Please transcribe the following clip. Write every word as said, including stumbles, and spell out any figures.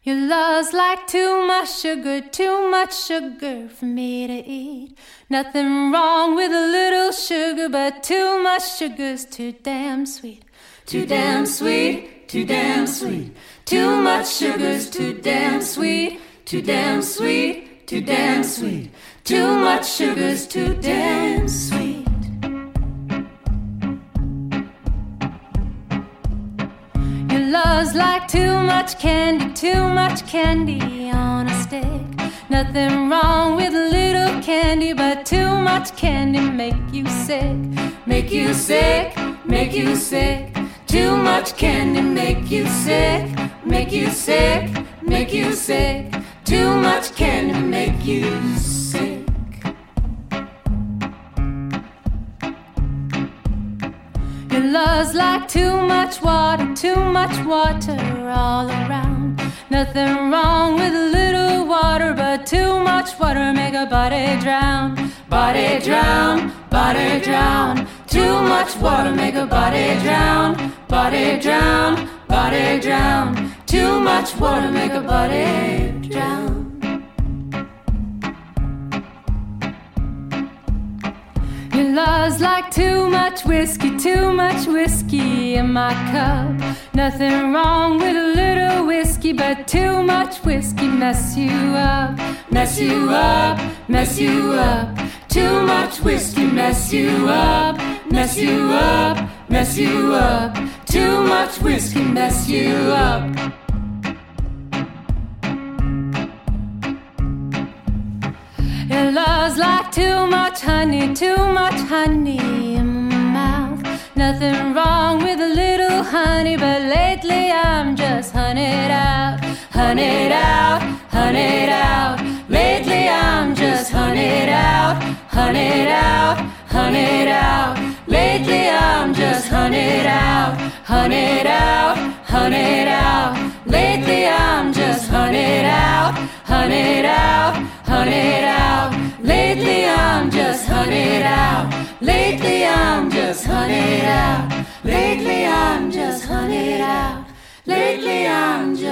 Your love's like too much sugar, too much sugar for me to eat. Nothing wrong with a little sugar, but too much sugar's too damn sweet. Too damn sweet, too damn sweet. Too much sugar's too damn sweet. Too damn sweet, too damn sweet. Too much sugar's too damn sweet. Your love's like too much candy, too much candy on a stick. Nothing wrong with a little candy, but too much candy make you sick. Make you sick, make you sick. Too much candy make you sick. Make you sick, make you sick. Too much candy make you sick. Your love's like too much water, too much water all around. Nothing wrong with a little water, but too much water make a body drown. Body drown, body drown. Too much water make a body drown. Body drown, body drown. Too much water make a body drown. Your love's like too much whiskey, too much whiskey in my cup. Nothing wrong with a little whiskey, but too much whiskey mess you up. Mess you up, mess you up. Too much whiskey mess you up. Mess you up, mess you up. Too much whiskey mess you up. Your love's like too much honey, too much honey in my mouth. Nothing wrong with a little honey, but lately I'm just honeyed out. Honeyed out, honeyed out. Lately I'm just honeyed out. Honeyed out, honeyed out. Lately I'm just honeyed out. Honeyed out, honeyed out. Lately I'm just honeyed out. Honeyed out, honeyed out. Lately I'm just honeyed out. Lately I'm just honeyed out. Lately I'm just honeyed out. Lately I'm just